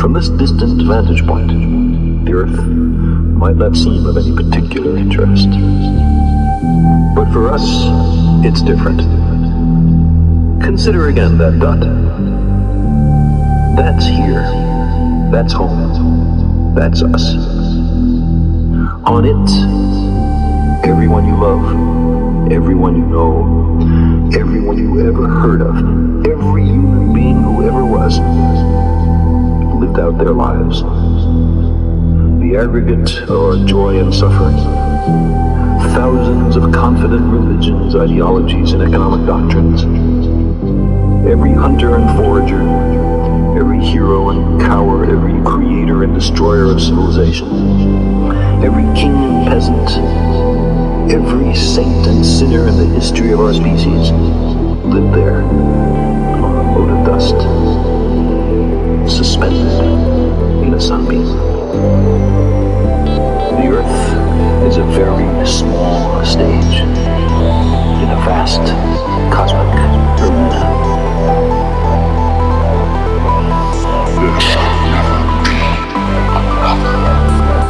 From this distant vantage point, the Earth might not seem of any particular interest. But for us, it's different. Consider again that dot. That's here. That's home. That's us. On it, everyone you love, everyone you know, everyone you ever heard of, every human being who ever was, lived out their lives. The aggregate of our joy and suffering. Thousands of confident religions, ideologies, and economic doctrines. Every hunter and forager, every hero and coward, every creator and destroyer of civilization, every king and peasant, every saint and sinner in the history of our species lived there on a mote of dust, suspended in a sunbeam. The Earth is a very small stage in a vast cosmic arena. There shall never be another.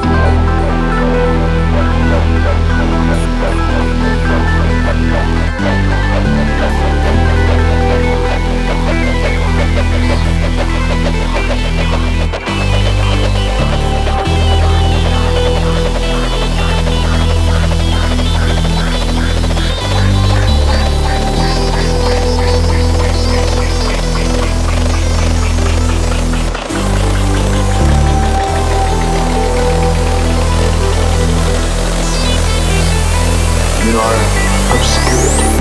In our obscurity,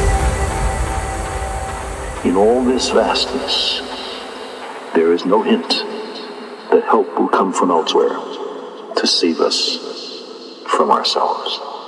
in all this vastness, there is no hint that help will come from elsewhere to save us from ourselves.